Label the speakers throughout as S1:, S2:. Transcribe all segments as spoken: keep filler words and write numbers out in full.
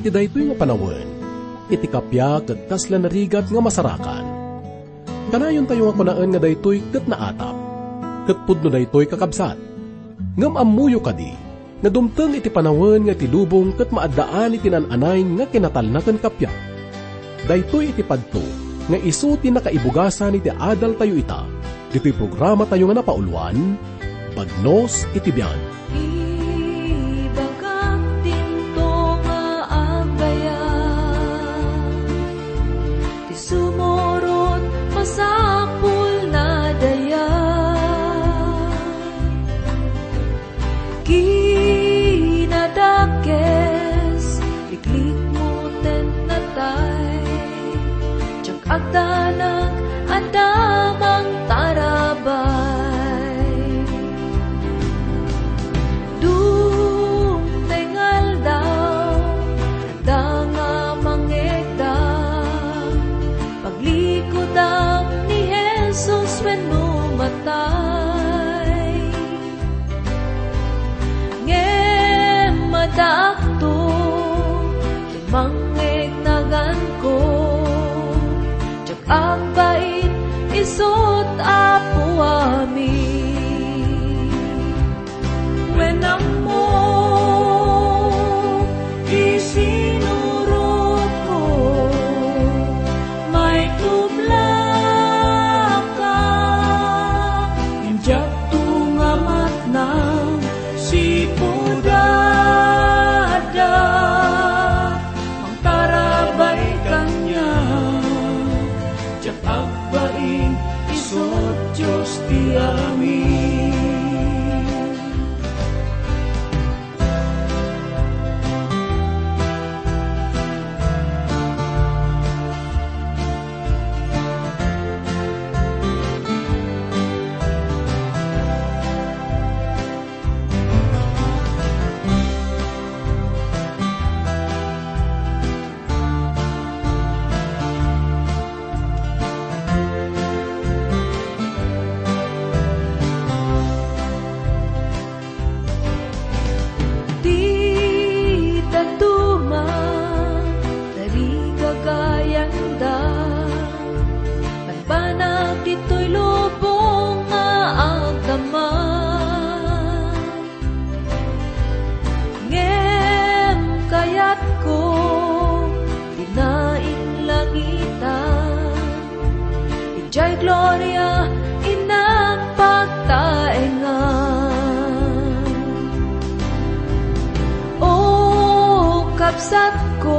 S1: iti daytoy nga panawin, iti kapya ket kasla narigat nga masarakan. Kanayon tayo nga kunaan nga daytoy ket naatap, ket pudno daytoy kakabsat. Ngam ammuyo kadi, nga dumteng iti panawin nga tilubong ket maaddaan iti nananay nga kinatalnaken kapya. Daytoy iti padto, nga isu ti nakaibugasan iti adal tayo ita, dito'y programa tayo nga napauluan, Bagnos iti Biyan.
S2: Ibagak tinto nga agbayan, ti sumurot masapul na dayan. Kinadakes, iklik mo ten natay, tsak agdanag andamang tarabay. Daakto, limangeg nagan ko, tsak agbait, isot apo amin. Wenang mo, isinurot ko, may tubla ka, injak tungamat ng sipuda. Diyos ti amin. Jai Gloria inang pagtaengan. O kapsat ko,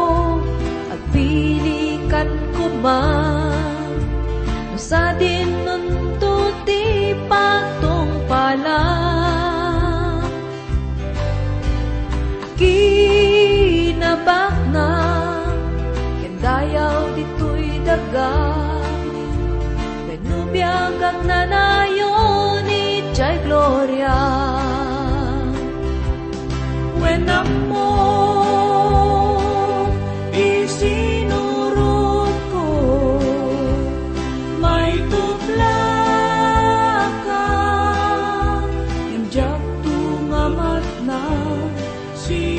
S2: agpilikan ko man, sa din nuntuti patong pala. Kinabak na, kendayaw dito'y daga, biyagag na nayon ni Jai Gloria. Wenang mo, isinurot ko, may tubla ka, injak tungamat na si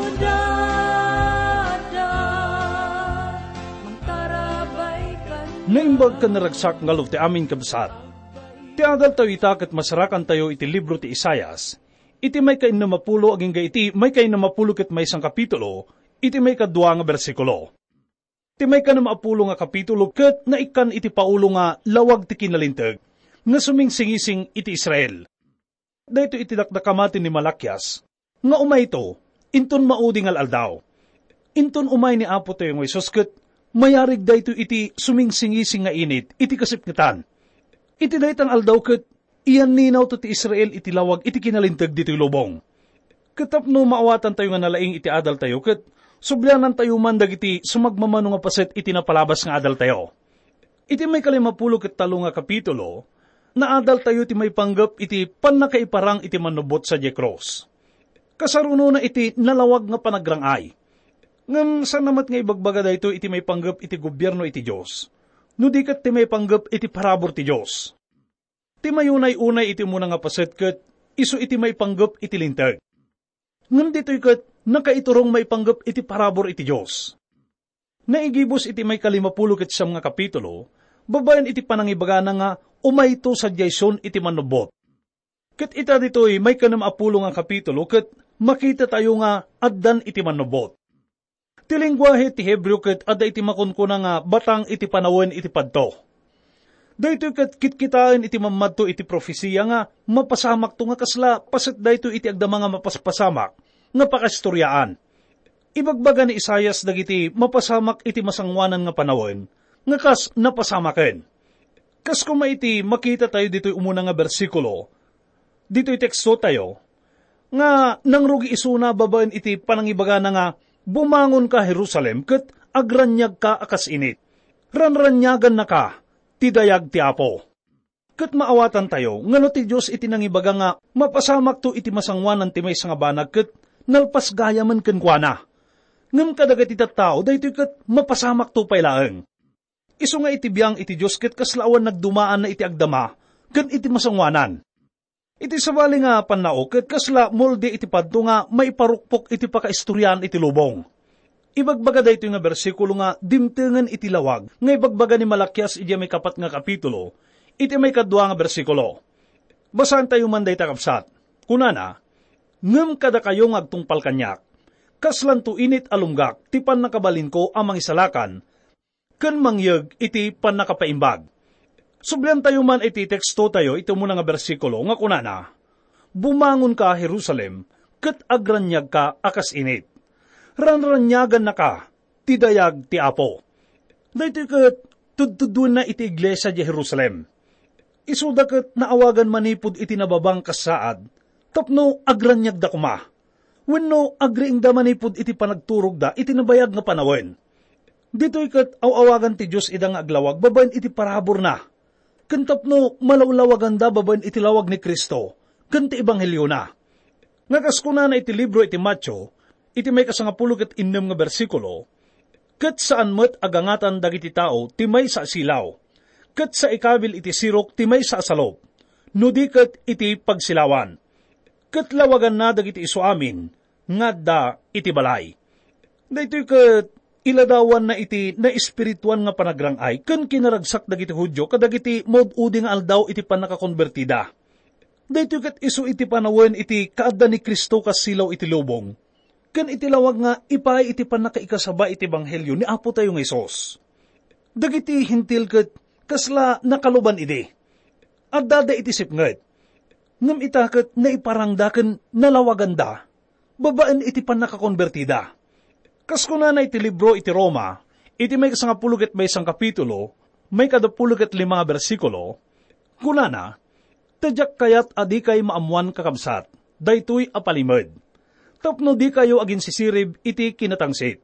S3: Naimbag ka naragsak nga ti amin kabsat. Ti adal tayo itakat masarakan tayo iti libro ti Isayas. Iti may kain na mapulo aging ga iti may kain na mapulo ket may isang kapitulo, iti may kadwa nga bersikulo. Ti may ka na maapulo nga kapitulo ket naikan iti paulo nga lawag ti kinalinteg, nga sumingsingising iti Israel. Dahito iti dakdakamatin ni Malakyas, nga umay ito, inton maudi nga aldaw. Inton umay ni Apo tayo ng Isus ket mayarig dayto iti sumingsingising nga init, iti kasipngitan. Iti daytang aldaw ket, iyan ninaw to ti Israel iti lawag, iti kinalintag dito'y lubong. Katapno maawatan tayo nga nalaing iti adal tayo, ket sublianan tayo mandag iti sumagmamano nga paset iti napalabas nga adal tayo. Iti may kalimapulo ket talo nga kapitulo, na adal tayo iti may panggap iti panakaiparang iti manubot sa Jecros. Kasaruno na iti nalawag nga panagrangay. Ngam sa namat nga ibagbaga dayto iti may panggap iti gobyerno iti Diyos. No di kat ti may panggap iti parabor ti Diyos. Ti mayunay-unay iti muna nga paset ket isu iti may panggap iti lintag. Ngam dito'y kat nakaiturong may panggap iti parabor iti Diyos. Naigibos iti may kalimapulo ket siyam nga kapitulo, babayan iti panangibaga na nga umayto sa Jason iti manubot. Ket ita dito'y may kanamapulo nga kapitulo ket makita tayo nga addan iti manubot. Ti lingwahe ti Hebreo ket adda iti makunkuna nga batang iti panawon iti padto. Daytoy ket kitkitaan iti mamadto iti profesiya nga mapasamak to nga kasla paset daytoy iti agdama nga mapaspasamak nga pakastoryaan. Ibagbaga ni Isaias dagiti mapasamak iti masangwanan nga panawon nga kas napasamaken. Kas kuma iti makita tayo dito'y umuna nga bersikulo, dito'y teksto tayo, nga nangrugi isuna babaen iti panangibaga na nga, bumangon ka Jerusalem, ket agranyag ka akas init. Ranranyagan na ka, tidayag ti Apo. Ket maawatan tayo, ngano ti Diyos iti nangibaga nga, mapasamak to iti masangwanan ti may nga banag, ket nalpas gaya man kenkwana. Ngam kadagat iti tao, daytoy ket mapasamak to paylaeng. Isu nga iti biyang iti Diyos ket kaslawan nagdumaan na iti agdama, ken iti masangwanan. Iti sabali nga panao, ket kasla molde iti padto nga maiparukpok iti pakaistoryan iti lubong. Ibagbaga daytoy nga bersikulo nga dimtengen iti lawag, nga ibagbaga ni Malakias iti may kapat nga kapitulo, iti may kadwa nga bersikulo. Basahan tayo man dayta kapsat. Kunana, ngem kada kayo nga agtungpal kanyak, kaslan to init alunggak, ti pan nakabalin ko amang isalakan, ken mangyeg iti pan nakapaimbag. Sublian tayo man iti teksto tayo, ito muna nga bersikulo, nga kunana, bumangon ka Jerusalem, ket agranyag ka akas init. Ranranyagan na ka, tidayag ti Apo. Daytoy ket tudtudun na iti iglesia di Jerusalem. Isuda ket naawagan manipod iti nababang kasaad, tapno agranyag da kuma. Wenno agriing da manipod iti panagturog da iti nabayag nga panawin. Dito'y ket awawagan ti Diyos idang aglawag, babaen iti parabor na. Kentapno malawlawagan da babaen iti lawag ni Kristo, kenti ebanghelyo na. Ngakas kuna na iti libro iti Matyo, iti may kasangapulo ket innem nga bersikulo, ket saan met agangatan dagiti tao ti may sa silaw, ket sa ikabil iti sirok ti may sa asalop, no di ket iti pagsilawan. Ket lawagan na dagiti isu amin, nga da iti balay. Daytoy ket iladawan na iti na espirituan nga panagrangay, ken kinaragsak dagiti Hudyo, kadagiti mod-udi nga aldaw iti panakakonbertida. Daytoy ket isu iti panawon iti kaadda ni Kristo kas silaw iti lubong, ken iti lawag nga ipay iti panakaikasaba iti banghelyo ni Apo tayo nga Hesus. Dagiti hintil ket kasla nakaluban ide, adda da iti sipnget, ngem itaket na iparangdaken nalawaganda, babaen iti panakakonbertida. Kas kuna na iti libro iti Roma, iti may kasangapulo ket may isang kapitulo, may kadapulo ket lima nga bersikulo, kuna na, tadyak kayat adi kay maamuan kakabsat, daytoy apalimed. Tapno di kayo agin sisirib iti kinatangsit.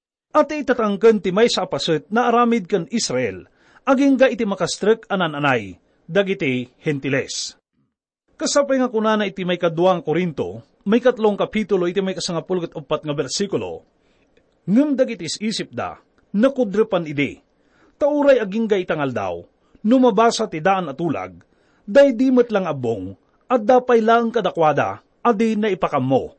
S3: At itatangken ti may sa apaset na aramid ken Israel, aging ga iti makastrek anan-anay, dagiti hentiles. Kasapay nga kuna na iti may kaduang Korinto, may katlong kapitulo iti may kasangapulo ket upat nga bersikulo, ngem dagitis isip da, nakudrepan ide, tauray aging ga itangal daw, numabasa ti daan at ulag, day di met lang abong, at dapay lang kadakwada, adi na ipakam mo,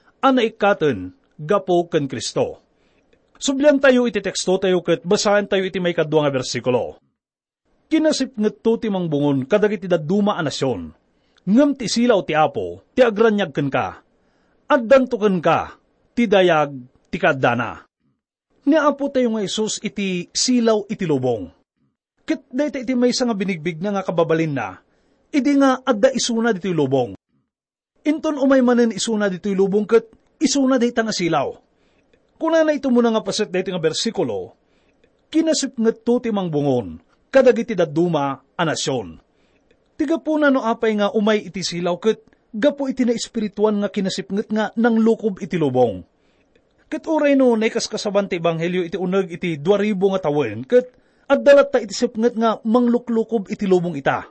S3: anaikaten, gapo ken Kristo. Sublian tayo iti teksto tayo ket basahan tayo iti may kadwa nga bersikulo. Kinasip ngetto ti mangbungon kadagiti dadduma a nasyon, ngem ti silaw ti Apo, ti agranyag ken ka, addan to ken ka, ti dayag, ti kaddana. Ni Apo tayo nga Hesus iti silaw iti lubong. Ket dayta iti maysa nga binigbig na nga kababalin na, idi nga adda isuna dito'y lubong. Inton umay manen isuna dito'y lubong ket isuna dayta nga silaw. Kuna na ito muna nga paset dayta nga bersikulo, kinasip ngetto ti mangbungon, kadagiti dadduma a nasyon. Tiga po na no apay nga umay iti silaw ket gapo iti na espirituan nga kinasipnget nga nang lukob iti lubong. Ket uray no naikas kasaban ti ebanghelyo iti uneg iti dua ribu nga tawen ket addalat ta iti sipnget nga mangluklukob iti lubong ita.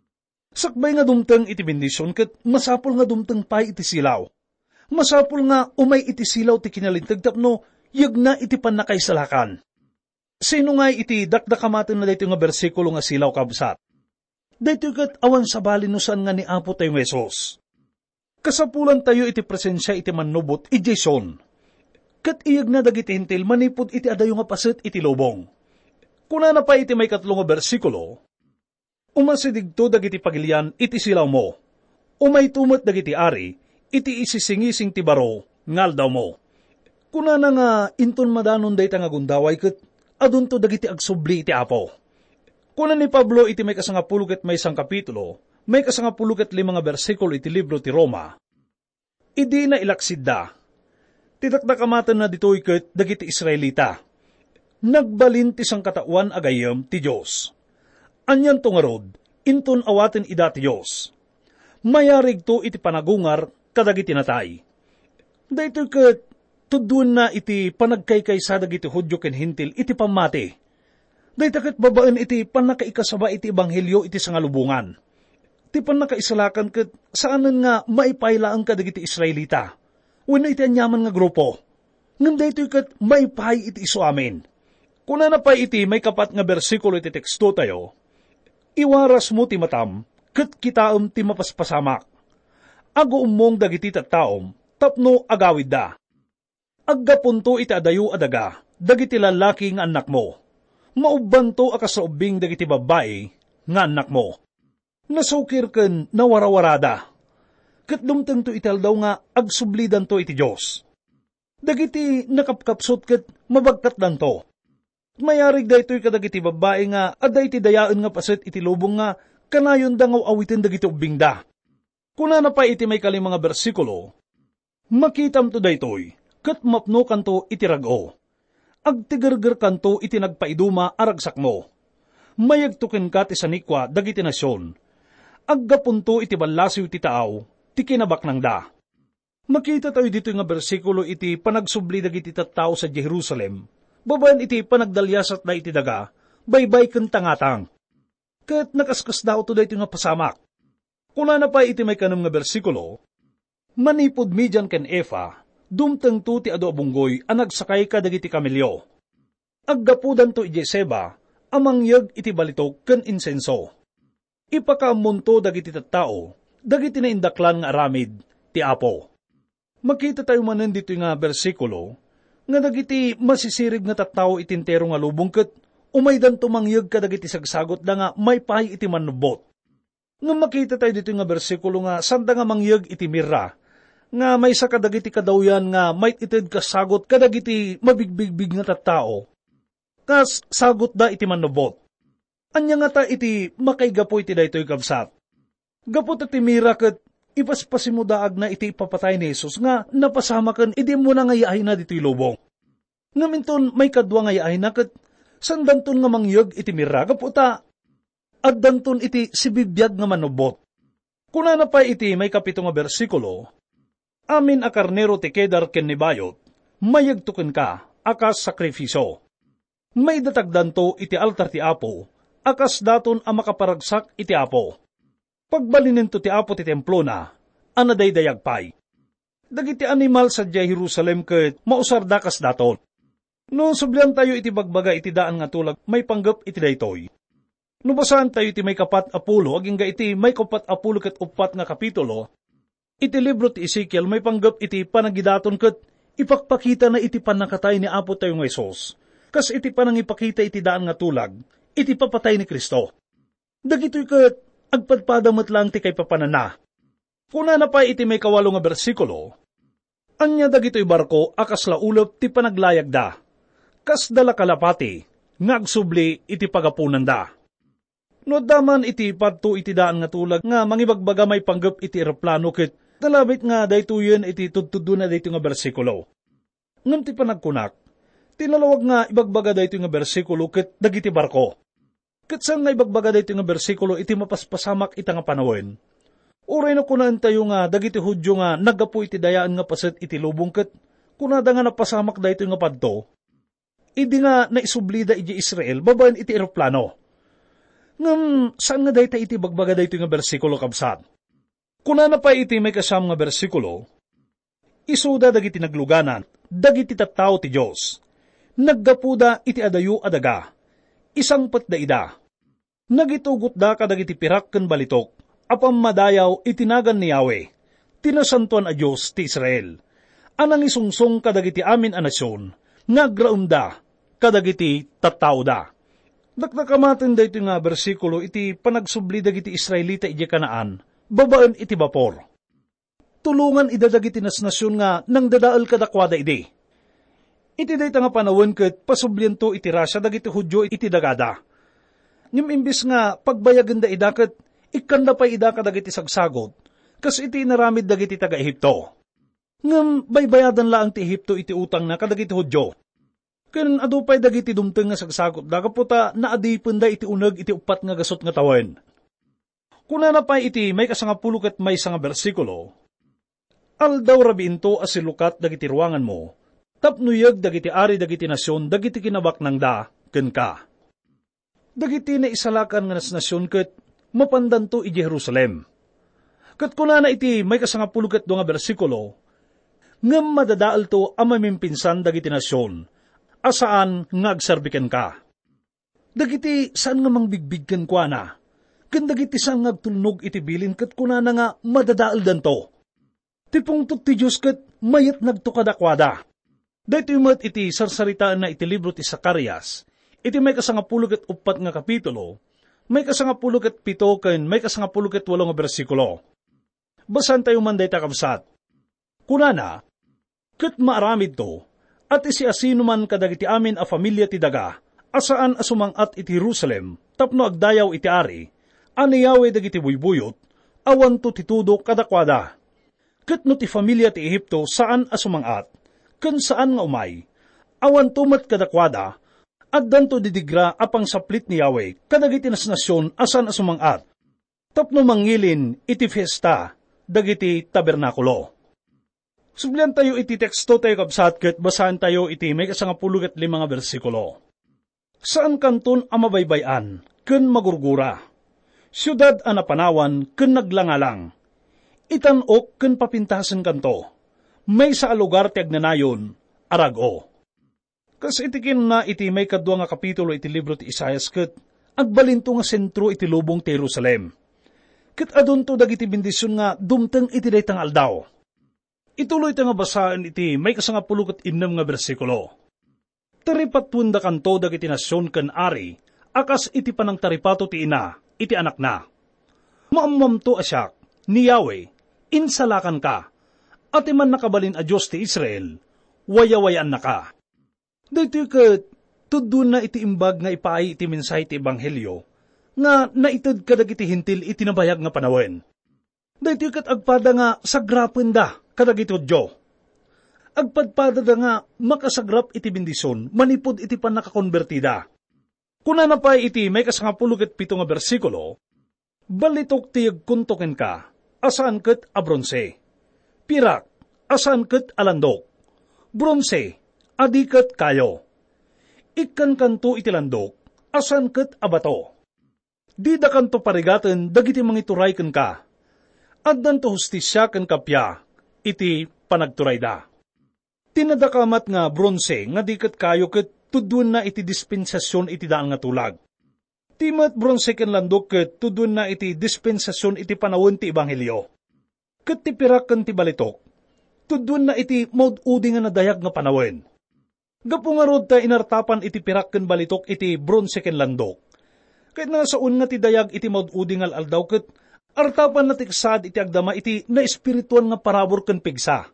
S3: Sakbay nga dumteng iti bendisyon ket masapul nga dumteng pay iti silaw. Masapul nga umay iti silaw ti kinalinteg tapno yegna iti pannakaisalakan. Sino nga iti dakdakamaten na daytoy nga bersikulo nga silaw kabsat? Daytoy ket awan sabali no saan nga ni Apo tayo Hesus. Kasapulan tayo iti presensya iti manubot iti Jason. Kat iyag na dagiti hintil manipod iti adayo nga paset iti lubong. Kuna na pa iti may katlong nga bersikulo, umasidigto dagiti pagilian iti silaw mo. Umay tumot dagiti ari, iti isisingising ti baro, ngal daw mo. Kuna na nga inton madanon day nga gundaway ket adun to dagiti agsubli iti apo. Kuna ni Pablo iti may kasangapulo ket may isang kapitulo, may kasangapulo ket lima nga bersikulo iti libro ti Roma. Idi na ilaksid da. Tidakdakamatan na ditoy ket dagiti Israelita. Nagbalin ti sangkatawan agayem ti Dios. Anyan to nga rod, inton awaten ida ti Dios. Mayarig to iti panagungar kadagiti natay. Daytoy ket tudun na iti panagkaykaysa dagiti Hudyo ken Hintil iti pamati. Dayta ket babaan iti panakaikasaba iti ebanghelyo iti sangalubungan. Ti panakaisalakan ket saanen nga maipaylaan kadagiti Israelita. Wenno iti anyaman nga grupo. Ngem daytoy ket maipay iti isu amin. Kuna na pa iti may kapat nga bersikulo iti teksto tayo, iwaras mo ti matam, ket kitaem ti mapaspasamak. Ago ummong dagiti tattaom, tapno agawid da. Aggapunto iti adayo adaga, dagiti lalaki nga anak mo. Maubbanto akasaubing dagiti babae nga anak mo. Nasukir ken nawarawarada. Ket dumteng to italdaw nga agsublidan to iti Dios. Dagiti nakapkapsot ket mabagkat danto. Mayarig daytoy kadagiti babae nga aday ti dayaan nga paset iti lubong nga kanayon dangaw awitin dagiti ubing da. Kuna na pa iti may kalimang nga bersikulo, makitam to daytoy, ket mapno kanto iti rag-o. Agtigerger kanto iti nagpaiduma aragsak mo. Mayagtuken ka ti sanikwa dagiti nasyon. Aggapunto iti ballasiw ti taaw, ti kinabak nang da. Makita tayo dito nga bersikulo iti panagsubli dagiti tattao sa Jerusalem. Babayan iti panagdalyasat na iti daga, baybay ken tangatang. Ket nakaskas daw to dayto nga pasamak. Kuna na pa iti may kanam nga bersikulo, manipod midyan ken Efa, dumteng to ti adu abunggoy ang nagsakay ka dagiti kamelyo. Aggapudan to iti Seba, amangyag iti balitok ken insenso. Ipakaamunto dagiti tattao, dagiti na indaklan nga aramid, ti Apo. Makita tayo manen dito nga bersikulo, nga dagiti masisirig nga tattao itintero nga lubong ket umaydan tumangyag ka dagiti sagsagot da nga may pay iti manubot. Nga makita tayo dito nga bersikulo nga sanda nga mangyag iti mirra, nga may sa kadagiti kadawyan nga may ited kasagot kadagiti mabigbigbig nga tattao. Kas sagot da iti manubot. Anya nga ta iti makaigapo iti daytoy kabsat. Gapot iti mirra ket ipaspasimudaag na iti ipapatay ni Jesus nga napasamakan idi mo na ngayahin na dito'y lubong. Ngaminton may kadwa ngayahin na kat sandanton nga mangyag iti miraga po ta at danton iti sibibiyag nga manubot. Kuna na pa iti may kapito nga bersikulo, amin a karnero ti kedar ken nibayot, mayagtuken ka akas sakrifiso. May datagdanto iti altar ti Apo, akas daton a makaparagsak iti Apo. Pagbalinin to ti Apo ti templo na, anaday dayagpay. Dagiti animal sa Jerusalem ket mausardakas daton. No sublian tayo iti bagbaga iti daan nga tulag, may panggap iti daytoy. No basahan tayo iti may kapat apulo, aging ga iti may kapat apulo ket upat nga kapitulo, iti libro ti Ezekiel may panggap iti panagidaton ket ipakpakita na iti panakatay ni Apo tayo nga Isos. Kas iti panangipakita iti daan nga tulag, iti papatay ni Kristo. Dagitoy ket agpadpadamet lang ti kay papanana. Kuna na pa iti may kawalo nga bersikulo, anya dagitoy barko akas laulop ti panaglayag da, kas dala kalapati, ngagsubli iti pagapunan da. No daman iti padto iti daan nga tulag nga mangibagbaga may panggap iti eroplano ket dalabit nga daytoyen iti tudtudo na dayto nga bersikulo. Ngem ti panagkunak, tinalawag nga ibagbaga dayto nga bersikulo ket dagiti barko. Ket saan nga ibagbaga dayto nga bersikulo iti mapaspasamak ita nga panawin. Uray na kunaan tayo nga dagiti Hudyo nga nagapu iti dayaan nga paset iti lubong ket kunada nga napasamak dayto nga padto. Idi nga naisublida iti Israel babaen iti eroplano. Ngem saan nga dayta iti bagbaga dayto nga bersikulo kabsat? Kunana pa iti may kasam nga bersikulo, isuda dagiti nagluganan, dagiti tattao ti Dios. Naggapuda iti adayo adaga. Isang patda ida. Nagitugot da kadagiti pirak ken balitok, apam madayaw itinagan ni Yahweh. tinasantuan a Diyos ti Israel. Anang isungsong kadagiti amin a nasyon, ngagraunda, kadagiti tattao da. Naknakamatin da ito nga bersikulo, iti panagsubli dagiti Israelita iti Kanaan, babaan iti bapor. Tulungan idadagiti nas nasyon nga nang dadaal kadakwada iti. Iti dayta nga panawin ket pasubliento iti Rasya dagiti Hudyo iti dagada. Ngem imbis nga pagbayagan da ida ket ikanda pa ida kadagiti sagsagot, kas iti naramid dagiti taga-Ehipto. Ngem baybayadan laang ti Ehipto iti utang na kadagiti Hudyo. Ken adupay dagiti dumteng nga sagsagot da kaputa naadipon da iti uneg iti upat nga gasot nga tawen. Kunana pa iti may kasangapulo ket may nga bersikulo, aldaw rabiinto as silukat dagiti ruangan mo, tapnuyeg dagiti ari dagiti nasyon dagiti kinabaknang da ken ka. Dagiti na isalakan nga nas nasyon ket mapandanto iti Jerusalem. Ket kunana iti may kasangapulo ket nga bersikulo, ngem madadaal to a mamimpinsan dagiti nasyon, asaan nga agserbiken ka. Dagiti saan nga mangbigbigken kwa na, ken dagiti saan nga agtulnog iti bilin ket kunana nga madadaal danto. Tipungtot ti Diyos ket mayet nagtukadakwada. Dahito yumat iti sarsaritaan na iti libro ti Zacarias, iti may kasangapulo ket upat nga kapitulo, may kasangapulo ket pito ken may kasangapulo ket walo nga bersikulo. Basan tayo man dayta kabsat. Kunana, ket maaramid to, at isi asino man kadagiti amin a familia ti daga, asaan asumangat iti Jerusalem, tapno agdayaw iti ari, aniyawe dagiti buybuyot, awan to titudo kadakwada. Ket no ti familia ti Ehipto saan asumangat, ken saan nga umay, awan tumat kadakwada, at danto didigra apang saplit ni Yahweh, kadagiti nas nasyon asan asumangat, tapno mangilin iti fiesta, dagiti tabernakulo. Sublian tayo iti teksto tayo kabsat ket basahan tayo iti may kasangapulo ket lima nga bersikulo. Saan kanton a mabaybayan ken magurgura? Siyudad a napanawan ken naglangalang. Itanok ken papintasen kanto. May sa lugar ti agnanayon arago. Kas itikin na iti may kadwa nga kapitulo iti libro ti Isaias ket agbalinto nga sentro iti lubong ti Jerusalem. Ket adunto dagiti bendisyon nga dumteng iti daytang aldaw. Ituloy ta nga basaan iti may kasangapulo ket innem nga bersikulo. Taripatwenda kanto dagiti nasyon ken ari, akas iti panang taripato ti ina, iti anak na. Maammamto asyak, ni Yahweh, insalakan ka, at iman nakabalin a Diyos ti Israel, wayawayaan na ka. Dito ket, tudun na iti imbag nga ipaay iti mensay ti Ebanghelyo, nga naitad ka dagiti hintil iti nabayag nga panawen. Dito ket agpada nga sagrapen da, kadagito Diyo. Agpadpada da nga makasagrap iti bendisyon, manipod iti pan nakakonbertida. Kunana pa iti may kasangapulo ket pito nga bersikulo, balitok ti agkuntoken ka, asaan ket a bronse. Pirak, asaan ket alandok. Bronse, adi ket kayo. Ikkan kanto iti landok, asaan ket abato. Di da kanto parigaten dagiti mangituray ken ka. Addan to hustisya ken kapya, iti panagturay da. Tinadakamat nga bronse nga diket kayo ket tudun na iti dispensasyon iti daan nga tulag. Timat bronse ken landok ket tudun na iti dispensasyon iti panawon ti Ebanghelyo. Ket ti pirak ken ti balitok, tudun na iti maud-udi nga nadayag nga panawon. Gapu nga rod ta inartapan iti pirak ken balitok iti bronse ken landok. Ket nasaun nga ti dayag iti maud-udi nga aldaw ket artapan na tiksad iti agdama iti na espiritual nga parabor ken pigsa.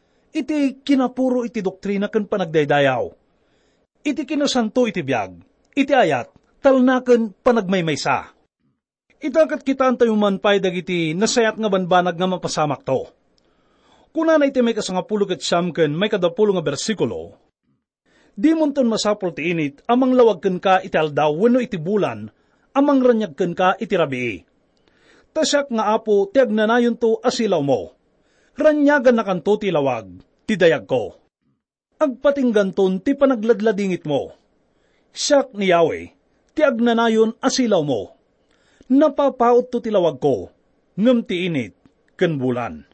S3: Iti kinapuro iti doktrina ken panagdaydayaw. Iti kinasanto iti biag. Iti ayat, talnaken panagmaymaysa. Itakat kitaan tayo man pay dagiti nasayat nga banbanag nga mapasamak to. Kunana iti may kasangapulo ket siyam ken may kadapulo nga bersikulo, di monton masapol ti init amang lawag ken ka iti aldaw wenno iti bulan, amang ranyag ken ka iti rabii. Tasyak nga apo, ti agnanayon to asilaw mo. Ranyagan na kanto ti lawag, ti dayag ko. Agpatingganton ti panagladladingit mo. Siyak ni Yahweh, ti agnanayon asilaw mo. Napapaot to ti lawag ko, ngem ti init, ken bulan.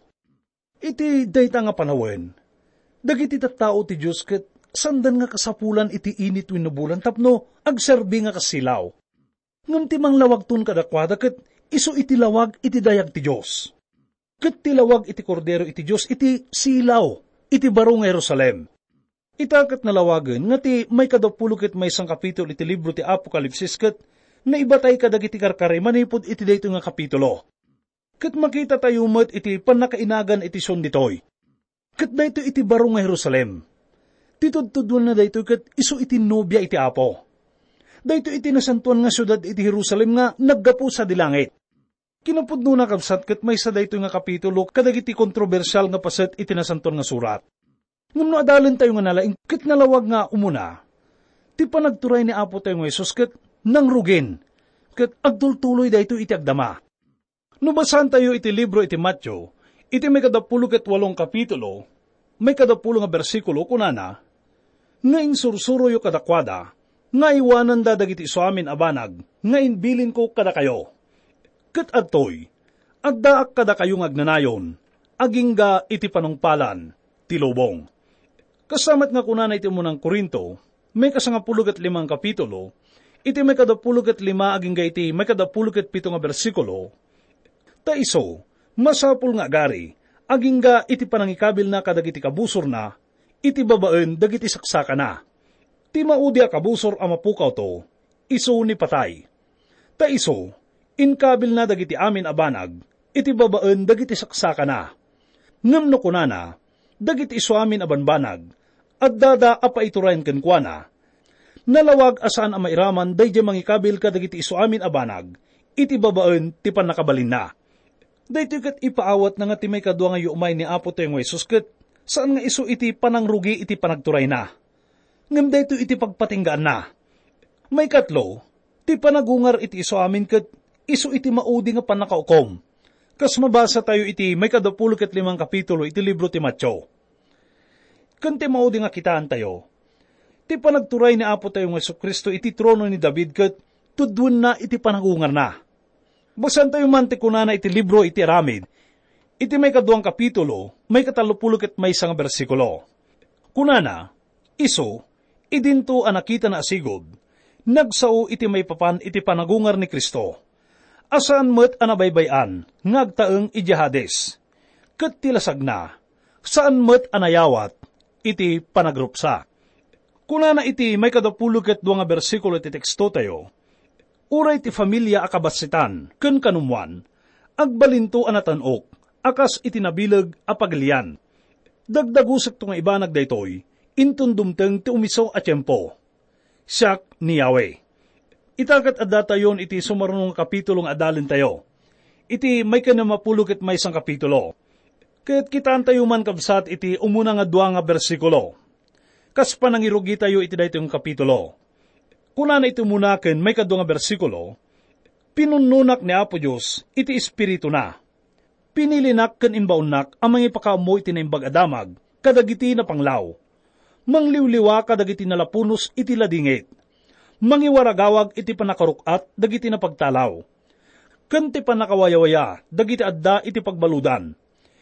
S3: Iti dayta nga panawin, dagiti tattao ti Diyos ket sandan nga kasapulan iti init wenno bulan tapno agserbi nga kasilaw. Ngem ti manglawag ton kadakwada ket isu iti lawag iti dayag ti Diyos. ket tilawag iti kordero iti Dios iti silaw, iti baro nga Jerusalem. Itakat nalawagan nga ti may kadapulo ket may isang kapitulo iti libro ti Apokalipsis ket naibatay kadag iti karkari manipod iti dayto nga kapitulo. Ket makita tayo met iti panakainagan iti son ditoy. Ket dayto iti baro nga Jerusalem. Titudtudwan na dayto ket isu iti nobya iti Apo. Dayto iti nasantuan nga syudad iti Jerusalem nga naggapu sa dilangit. Kinapudno na kabsat ket may sa dayto nga kapitulo kadag iti kontrobersyal nga paset iti nasantuan nga surat. Ngem no adalan tayo nga nalaing ket nalawag nga umuna. Ti panagturay ni Apo tayo nga Jesus ket nangrugin ket agtultuloy dayto iti agdama. No basahan tayo iti libro iti Matthew, iti may kadapulo ket walong kapitulo, may kadapulo nga bersikulo kunana, nga insursuroyo kadakwada, nga iwanan da dagiti isu amin abanag, nga inbilin ko kada kayo. Ket adtoy, agdaak kada kayo ngagnanayon, agingga iti panungpalan, ti lubong. Kasamat nga kunana iti munang Korinto, may kasangapulo ket limang kapitulo, iti may kadapulo ket lima agingga iti may kadapulo ket pito nga bersikulo, ta iso, masapul nga gari, agingga iti panangikabil na kadagiti kabusor na, iti babaen dagiti saksaka na. Ti maudi a kabusor a mapukaw to, iso ni patay. Ta iso, inkabil na dagiti amin abanag, iti babaen dagiti saksaka na. Ngem no kunana, dagiti iso amin abanbanag, at dada apa iturayan kenkwana, nalawag asaan a mairaman dayjay mangikabil kadagiti iso amin abanag, iti babaen ti panakabalin na. Daytoy ket ipaawat na nga ti may kadwa nga umay ni Apo tayo nga Jesus ket saan nga isu iti panangrugi iti panagturay na. Ngem daytoy iti pagpatinggaan na. May katlo, ti panagungar iti isu amin ket isu iti maudi nga panakaukom. Kas mabasa tayo iti may kadapulo ket limang kapitulo iti libro ti Matthew. Ken ti maudi nga kitaan tayo. Ti panagturay ni Apo tayo nga Jesucristo iti trono ni David ket tudwen na iti panagungar na. Basan tayo man ti kunana iti libro iti Aramid, iti may kaduang kapitulo, may katalupulo ket may isang bersikulo. Kunana, iso, idinto a nakita na asigod, nagsao iti may papan iti panagungar ni Kristo. Asaan met anabaybayan, ngagtaeng iti Hades. Ket tilasag na, saan met anayawat, iti panagrupsa. Kunana iti may kadapulo ket dua nga bersikulo iti teksto tayo, uray ti familia akabasitan, ken kanumwan, agbalinto anatanok, akas itinabilag apagalian. Dagdagusek to nga ibanag daytoy, intun dumteng ti umiso a tiyempo. Siak ni Yahweh. Itakat adda tayon iti sumarunong kapitulong adalin tayo. Iti may kanamapulo ket may isang kapitulo. Ket kitaan tayo man kabsat iti umuna nga dua nga bersikulo. Kas panangirugi tayo iti daytoy nga kapitulo. Kunana iti munaken may kadwa nga bersikulo, pinununak ni Apo Diyos iti espiritu na. Pinilinak ken inbaunak ang mga ipakamo iti naimbag adamag, kadagiti na panglaw. Mangliwliwa kadagiti nalapunos iti ladingit. Mangiwaragawag iti panakarukat dagiti na pagtalaw. Ken ti panakawayawaya dagiti adda iti pagbaludan.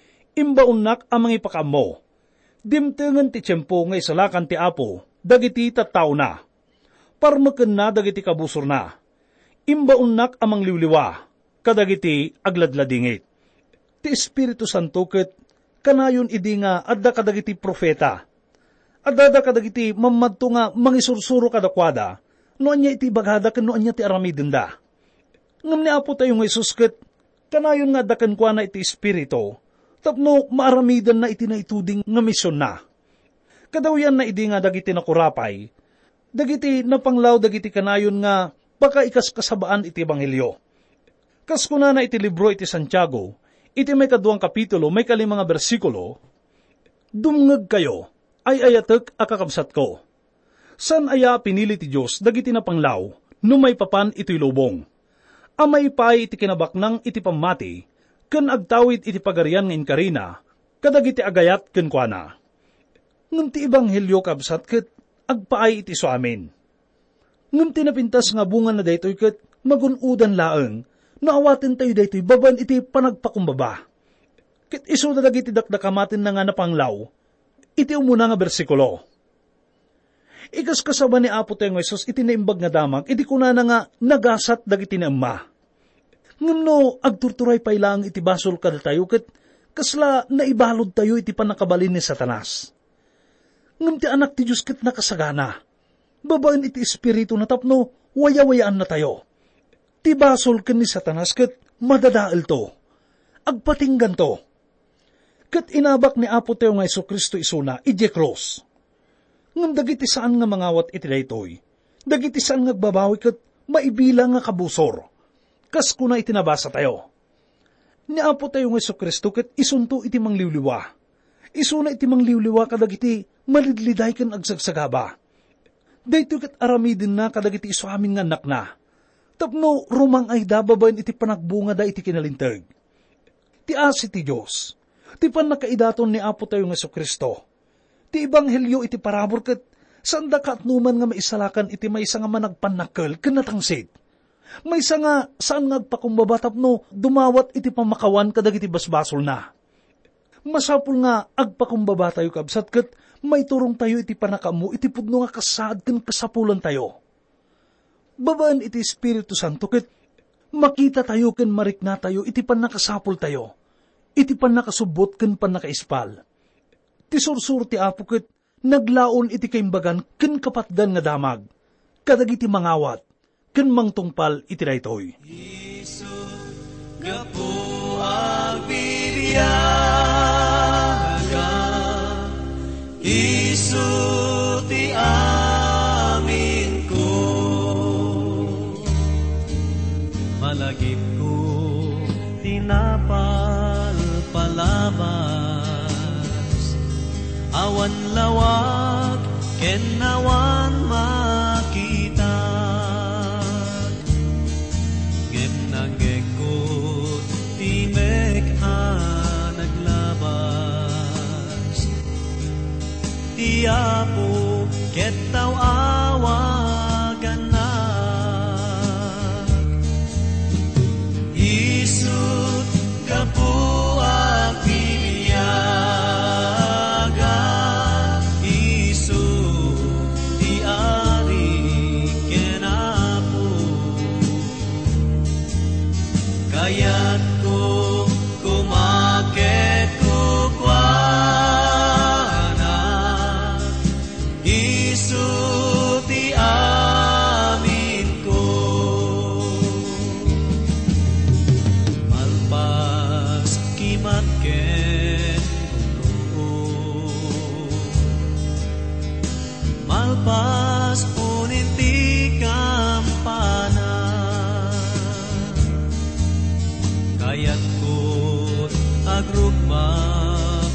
S3: Imbaunak ang mga ipakamo. Dimtengen ti tiyempo nga isalakan ti Apo, dagiti tattao na. Parmeken na dagiti kabusor na. Imbaunnak amang liwliwa, kadagiti agladladingit. Ti Espiritu Santo ket kanayon idi nga adda kadagiti profeta. Adda kadagiti mamadto nga mangisursuro kadakwada, no anya iti bagada ken no anya ti aramiden da. Ngem ni Apo tayo nga Jesus ket kanayon nga adda kenkwana iti Espiritu, tapno maaramiden na iti naituding nga misyon na. Kadawyan na idi nga dagiti nakurapay, dagiti napanglaw dagiti kanayon nga baka ikas kasabaan iti ebanghelyo. Kas kunana iti libro iti Santiago, iti may kaduang kapitulo, may kalimang bersikulo, dumngeg kayo, ay ayatek akakabsat ko. San aya pinili ti Diyos dagiti napanglaw, no may papan iti lubong. Amay pay iti kinabaknang iti pamati, ken agtawid iti pagarian nga inkarina, kadagiti agayat ken kuana. Ngem ti ebanghelyo kabsat ket agpaay iti so amin. Ngem tinapintas nga bunga na daytoy ket magunudan laeng, naawaten tayo daytoy baban iti panagpakumbaba. Ket iso na dagiti dakdakamaten na nga napanglaw, iti umuna nga bersikulo. Ikas kasaba ni Apo tayo ng Jesus iti naimbag nga damag, iti kunana nga nagasat dagiti na emma. Ngem no agturturay pay lang iti basol kada tayo ket kasla naibalod tayo iti panakabalin ni Satanas. Ngam ti anak ti Diyos ket nakasagana. Babaen iti espiritu na tapno, waya-wayaan na tayo. Ti basol ken ni Satanas ket madadael to. Agpatinggan to. Ket inabak ni Apo tayo nga Isu Kristo isuna, ije cross. Ngam dagiti saan nga mangawat iti daytoy. Dagiti saan nga agbabawi ket maibilang nga kabusor. Kas kuna itinabasa tayo. Ni Apo tayo nga Isu Kristo ket isunto iti mangliwliwa. Isuna iti mangliwliwa kadagiti malidliday ken agsagsagaba. Daytoy ket aramidin na kadagiti isu amin nga anak na. Tapno rumang ay da babaen iti panagbunga da iti kinalinteg. Ti asi ti Diyos. Ti panakaidaton ni Apo tayo nga Isu Kristo. Ti ebanghelyo iti parabor ket sanda katnuman nga maisalakan iti maysa nga managpanakkel ken natangsid. Maysa nga saan nga agpakumbaba tapno dumawat iti pamakawan kadagiti basbasol na. Masapul nga agpakumbaba tayo kabsat ket may turong tayo iti panakamu iti pudno nga kasaad ken kasapulan tayo. Babaan iti Espiritu Santo ket makita tayo ken marikna tayo iti panakasapul tayo. Iti panakasubot ken panakaispal. Ti sursur ti Apo ket naglaon iti kaimbagan ken kapatgan nga damag. Kadagiti mangawat ken mangtungpal iti daytoy.
S4: Isu gapu agbibiyaga, Isu ti amin ko, malagip ko tinapal palabas, awan lawag ken awan makita, ngem nanggekot ti mek-a naglabas, ti Apo ket taw awagan na, isut gapu agbibiyaga, Isu ti ari ken Apo, kayat ko kumaket kukwana, Isu ti amin ko, malpas kimat ken gulo, malpas punin ti kampana, kayat ko agrugma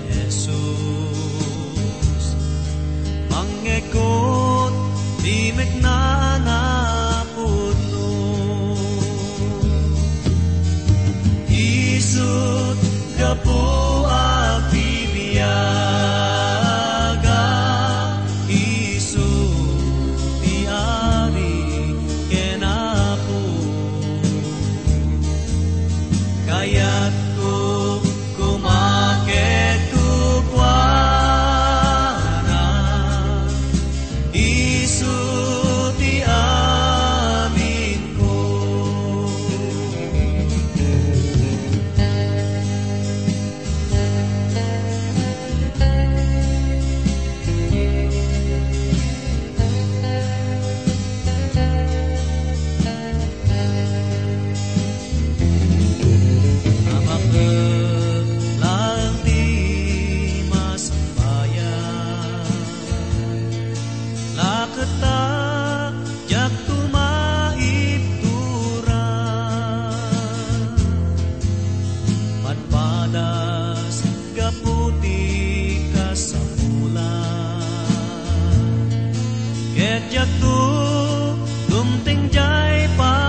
S4: Jesus, mangekot di meknanapod no, isut gapu agbibiyaga, Isu ti ari ken Apo, kayat ko kumaket kukwana, Isu ti amin ko. Amakep lang di masambayan, laketa jak tumaibturan, padpadas gaputi kasapulan, ket jak tu dumting jay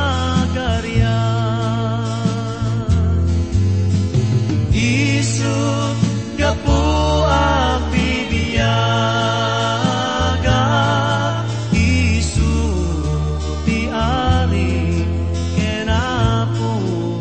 S4: pagaryan, isut gapu agbibiyaga, Isu ti ari ken Apo,